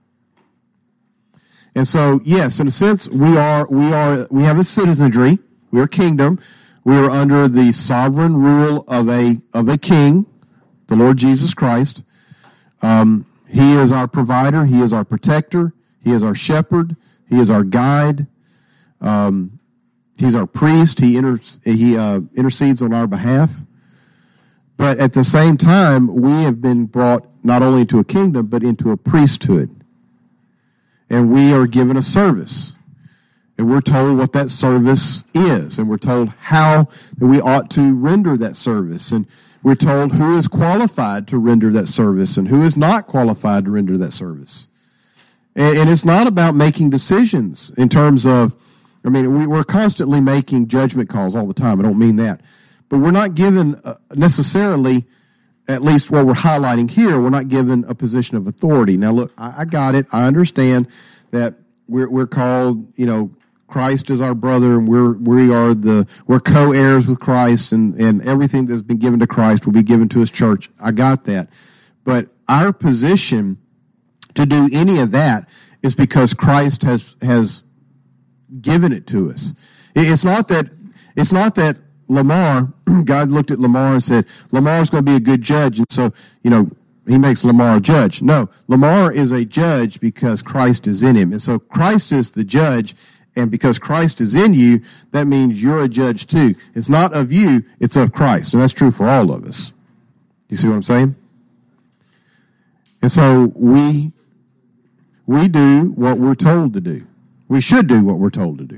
[SPEAKER 2] And so, yes, in a sense, we have a citizenry. We are a kingdom. We are under the sovereign rule of a king, the Lord Jesus Christ. He is our provider. He is our protector. He is our shepherd. He is our guide. He's our priest. He intercedes on our behalf. But at the same time, we have been brought not only into a kingdom, but into a priesthood. And we are given a service. And we're told what that service is. And we're told how we ought to render that service. And we're told who is qualified to render that service and who is not qualified to render that service. And it's not about making decisions in terms of, we're constantly making judgment calls all the time. I don't mean that. But we're not given necessarily, at least what we're highlighting here, we're not given a position of authority. Now, look, I got it. I understand that we're called, Christ is our brother, and we're co-heirs with Christ, and everything that's been given to Christ will be given to His church. I got that. But our position to do any of that is because Christ has given it to us. It's not that Lamar, God looked at Lamar and said, Lamar's going to be a good judge, and so, He makes Lamar a judge. No, Lamar is a judge because Christ is in him. And so Christ is the judge, and because Christ is in you, that means you're a judge too. It's not of you, it's of Christ. And that's true for all of us. You see what I'm saying? And so we do what we're told to do. We should do what we're told to do.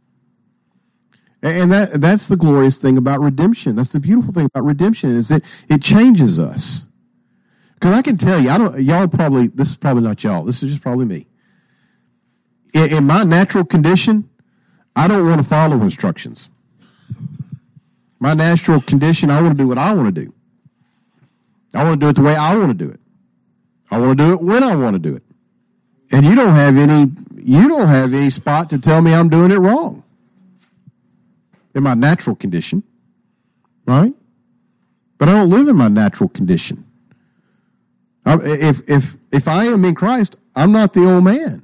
[SPEAKER 2] And that's the glorious thing about redemption. That's the beautiful thing about redemption, is that it changes us. Because I can tell you, this is probably not y'all, this is just probably me. In my natural condition, I don't want to follow instructions. My natural condition, I want to do what I want to do. I want to do it the way I want to do it. I want to do it when I want to do it. And you don't have any spot to tell me I'm doing it wrong. In my natural condition, right? But I don't live in my natural condition. If I am in Christ, I'm not the old man.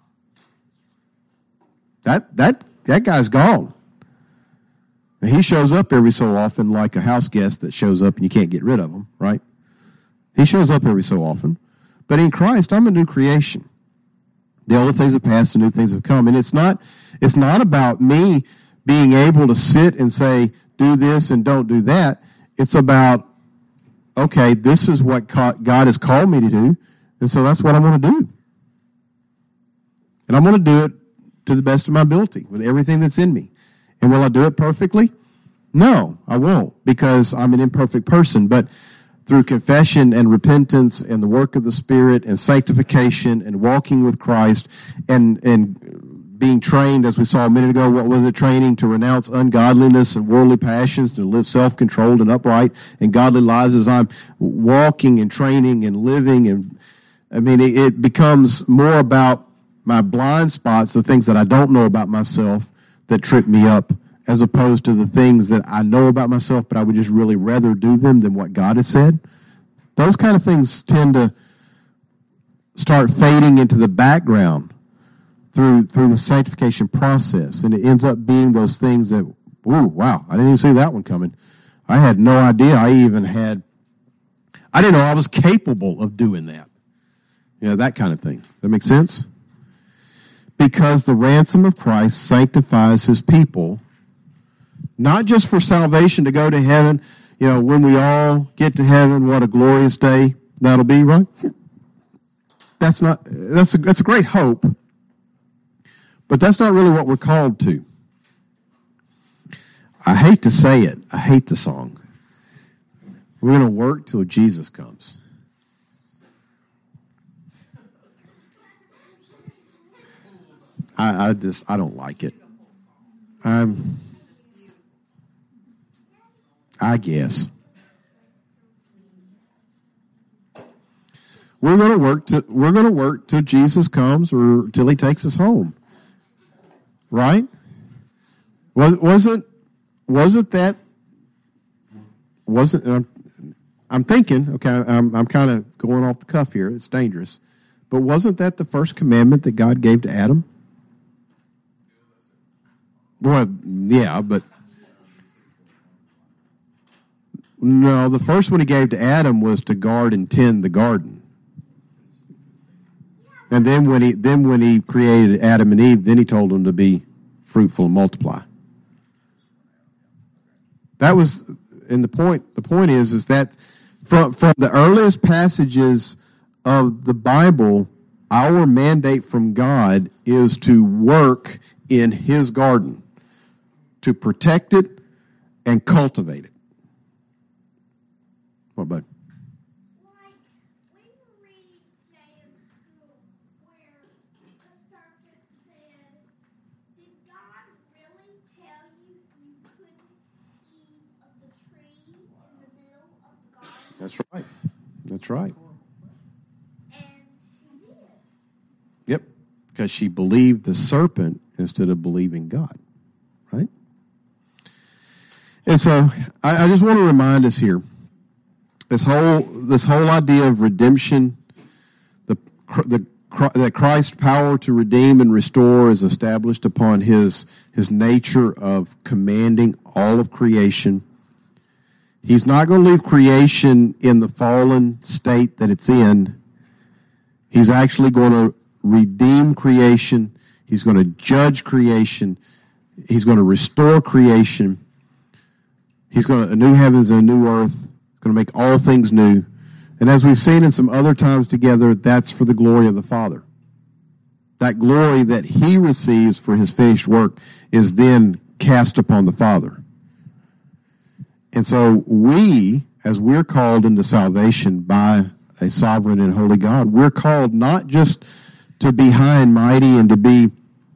[SPEAKER 2] That guy's gone. And he shows up every so often like a house guest that shows up and you can't get rid of him, right? He shows up every so often. But in Christ, I'm a new creation. The old things have passed, the new things have come. And it's not about me being able to sit and say, do this and don't do that. It's about, okay, this is what God has called me to do, and so that's what I'm going to do. And I'm going to do it to the best of my ability, with everything that's in me. And will I do it perfectly? No, I won't, because I'm an imperfect person. But through confession and repentance and the work of the Spirit and sanctification and walking with Christ and being trained, as we saw a minute ago, what was it? Training to renounce ungodliness and worldly passions, to live self-controlled and upright and godly lives as I'm walking and training and living. And it becomes more about my blind spots, the things that I don't know about myself that trip me up, as opposed to the things that I know about myself, but I would just really rather do them than what God has said. Those kind of things tend to start fading into the background through the sanctification process, and it ends up being those things that, ooh, wow, I didn't even see that one coming. I had no idea I didn't know I was capable of doing that. That kind of thing. That make sense? Because the ransom of Christ sanctifies His people, not just for salvation to go to heaven. When we all get to heaven, what a glorious day that'll be, right? That's a great hope. But that's not really what we're called to. I hate to say it. I hate the song. We're going to work till Jesus comes. I don't like it. I guess. We're going to work till Jesus comes or till he takes us home. Right? Wasn't that I'm thinking, okay, I'm kind of going off the cuff here. It's dangerous. But wasn't that the first commandment that God gave to Adam? Well, yeah, but no, the first one he gave to Adam was to guard and tend the garden. And then when he created Adam and Eve, then he told them to be fruitful and multiply. That was, and the point is that from the earliest passages of the Bible, our mandate from God is to work in his garden, to protect it and cultivate it. What, bud?
[SPEAKER 5] Like when you read today in school where the serpent said, did God really tell you you couldn't eat of the tree in the middle of the garden?
[SPEAKER 2] That's right. That's right.
[SPEAKER 5] And she did.
[SPEAKER 2] Yep. Because she believed the serpent instead of believing God. Right? And so I just want to remind us here, this whole idea of redemption, that Christ's power to redeem and restore is established upon his nature of commanding all of creation. He's not going to leave creation in the fallen state that it's in. He's actually going to redeem creation. He's going to judge creation. He's going to restore creation. He's going to a new heavens and a new earth. Going to make all things new. And as we've seen in some other times together, that's for the glory of the Father. That glory that he receives for his finished work is then cast upon the Father. And so we, as we're called into salvation by a sovereign and holy God, we're called not just to be high and mighty and to be,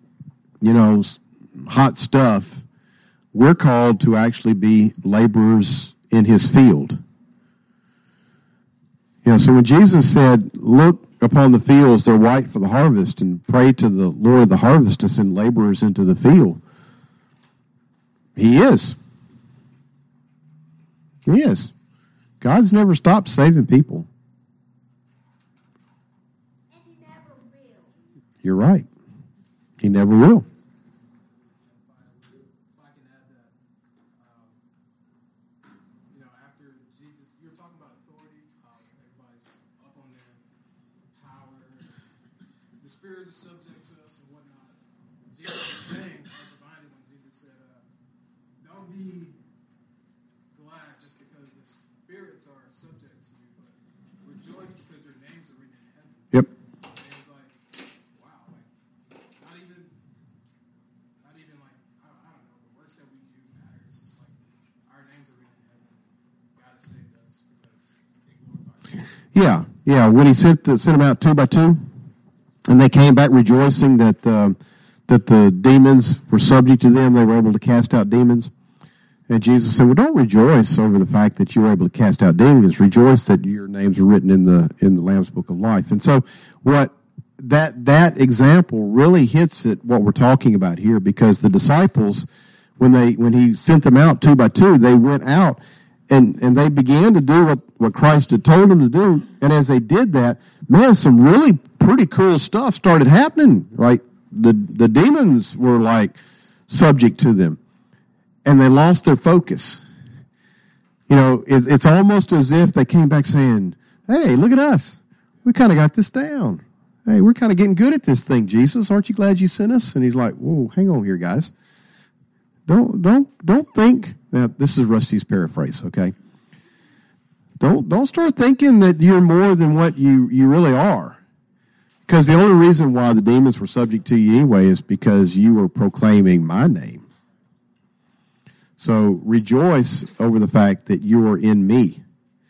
[SPEAKER 2] hot stuff. We're called to actually be laborers in his field. So when Jesus said, look upon the fields, they're white for the harvest, and pray to the Lord of the harvest to send laborers into the field, he is. He is. God's never stopped saving people.
[SPEAKER 5] And he never will.
[SPEAKER 2] You're right. He never will.
[SPEAKER 4] If I can add that, after Jesus, you were talking about authority, everybody's up on their power, the Spirit is subject to us and whatnot. Jesus was saying, I was reminded when Jesus said, don't be glad just because the spirits are subject to you, but rejoice because your names are written in heaven.
[SPEAKER 2] Yep.
[SPEAKER 4] And it was like, wow, not even like, I don't know, the works that we do matter. It's just like our names are written in heaven. God has saved us because they glorify him.
[SPEAKER 2] Yeah. When he sent them out 2 by 2, and they came back rejoicing that the demons were subject to them, they were able to cast out demons. And Jesus said, well, don't rejoice over the fact that you were able to cast out demons. Rejoice that your names are written in the Lamb's Book of Life. And so what that example really hits at what we're talking about here, because the disciples, when he sent them out 2 by 2, they went out and they began to do what Christ had told them to do. And as they did that, man, some really pretty cool stuff started happening. Right? The demons were like subject to them. And they lost their focus. It's almost as if they came back saying, hey, look at us. We kind of got this down. Hey, we're kind of getting good at this thing, Jesus. Aren't you glad you sent us? And he's like, whoa, hang on here, guys. Don't think. Now, this is Rusty's paraphrase, okay? Don't start thinking that you're more than what you really are. Because the only reason why the demons were subject to you anyway is because you were proclaiming my name. So rejoice over the fact that you are in me.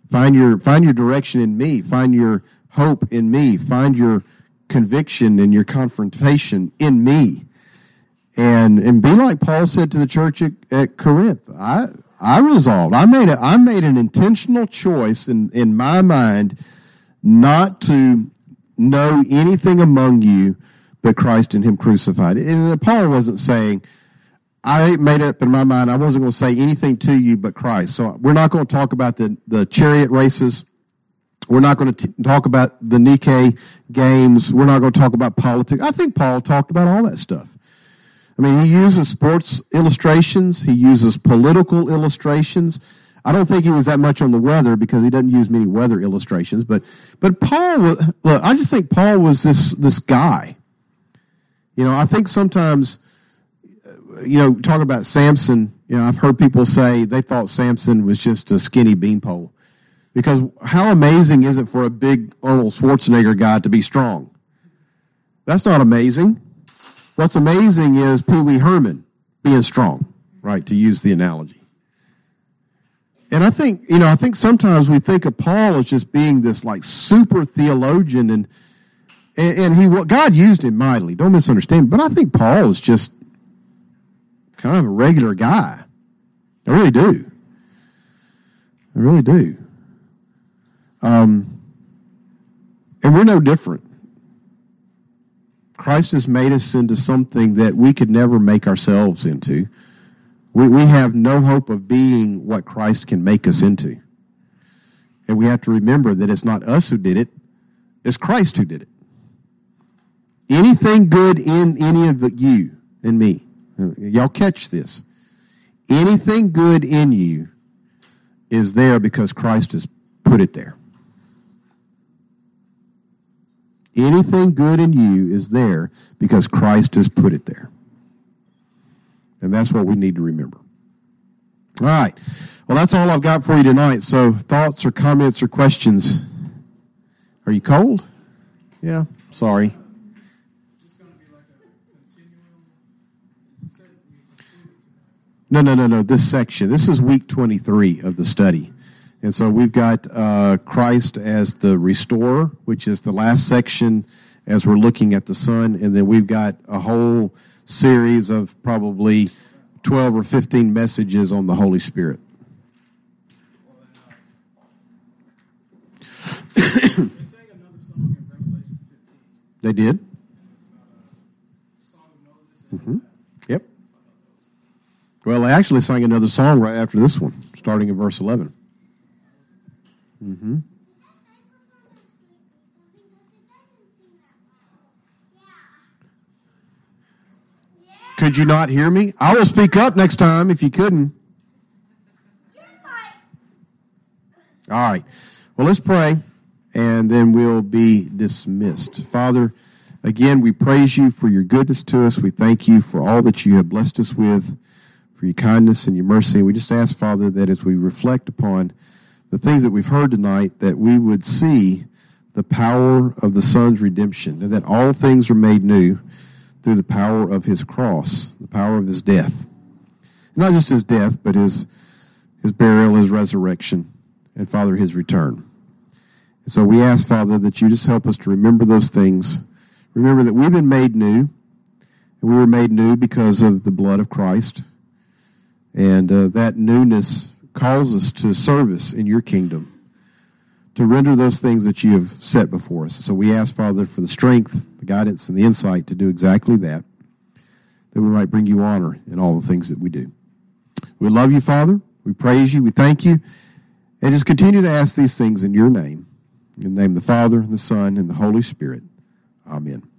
[SPEAKER 2] Find your direction in me. Find your hope in me. Find your conviction and your confrontation in me. And be like Paul said to the church at Corinth. I resolved. I made an intentional choice in my mind not to know anything among you but Christ and Him crucified. And Paul wasn't saying, I made up in my mind I wasn't going to say anything to you but Christ. So we're not going to talk about the chariot races. We're not going to talk about the Nike games. We're not going to talk about politics. I think Paul talked about all that stuff. I mean, he uses sports illustrations. He uses political illustrations. I don't think he was that much on the weather because he doesn't use many weather illustrations. But Paul, look, I just think Paul was this guy. I think sometimes, talk about Samson. I've heard people say they thought Samson was just a skinny beanpole. Because how amazing is it for a big Arnold Schwarzenegger guy to be strong? That's not amazing. What's amazing is Pee Wee Herman being strong, right, to use the analogy. And I think sometimes we think of Paul as just being this like super theologian and God used him mightily, don't misunderstand, but I think Paul is just kind of a regular guy. I really do. And we're no different. Christ has made us into something that we could never make ourselves into. We have no hope of being what Christ can make us into. And we have to remember that it's not us who did it, it's Christ who did it. Anything good in any of you and me, y'all catch this. Anything good in you is there because Christ has put it there. Anything good in you is there because Christ has put it there. And that's what we need to remember. All right. Well, that's all I've got for you tonight. So thoughts or comments or questions? Are you cold? Yeah, sorry.
[SPEAKER 4] Is this going to be like a continuum? You said we concluded tonight.
[SPEAKER 2] No. This section. This is week 23 of the study. And so we've got Christ as the restorer, which is the last section as we're looking at the Son. And then we've got a whole series of probably 12 or 15 messages on the Holy Spirit.
[SPEAKER 4] They sang another song in Revelation 15.
[SPEAKER 2] They did?
[SPEAKER 4] And it's about a song of Moses.
[SPEAKER 2] Mm-hmm. Yep. Well, they actually sang another song right after this one, starting in verse 11. Mm-hmm. Could you not hear me? I will speak up next time if you couldn't. All right. Well, let's pray, and then we'll be dismissed. Father, again, we praise you for your goodness to us. We thank you for all that you have blessed us with, for your kindness and your mercy. We just ask, Father, that as we reflect upon the things that we've heard tonight, that we would see the power of the Son's redemption, and that all things are made new through the power of his cross, the power of his death. Not just his death, but his burial, his resurrection, and, Father, his return. And so we ask, Father, that you just help us to remember those things. Remember that we've been made new, and we were made new because of the blood of Christ. And that newness calls us to service in your kingdom, to render those things that you have set before us. So we ask, Father, for the strength, the guidance, and the insight to do exactly that we might bring you honor in all the things that we do. We love you, Father. We praise you. We thank you. And just continue to ask these things in your name. In the name of the Father, and the Son, and the Holy Spirit. Amen.